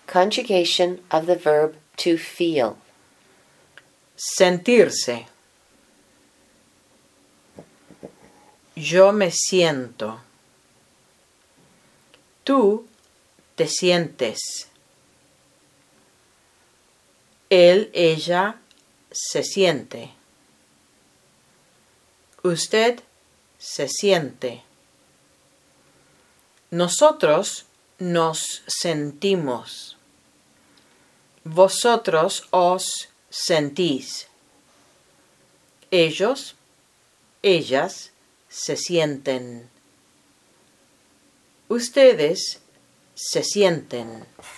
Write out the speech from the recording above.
Conjugation of the verb to feel. Sentirse. Yo me siento. Tú te sientes. Él, ella se siente. Usted se siente. Nosotros nos sentimos. Vosotros os sentís. Ellos, ellas se sienten. Ustedes se sienten.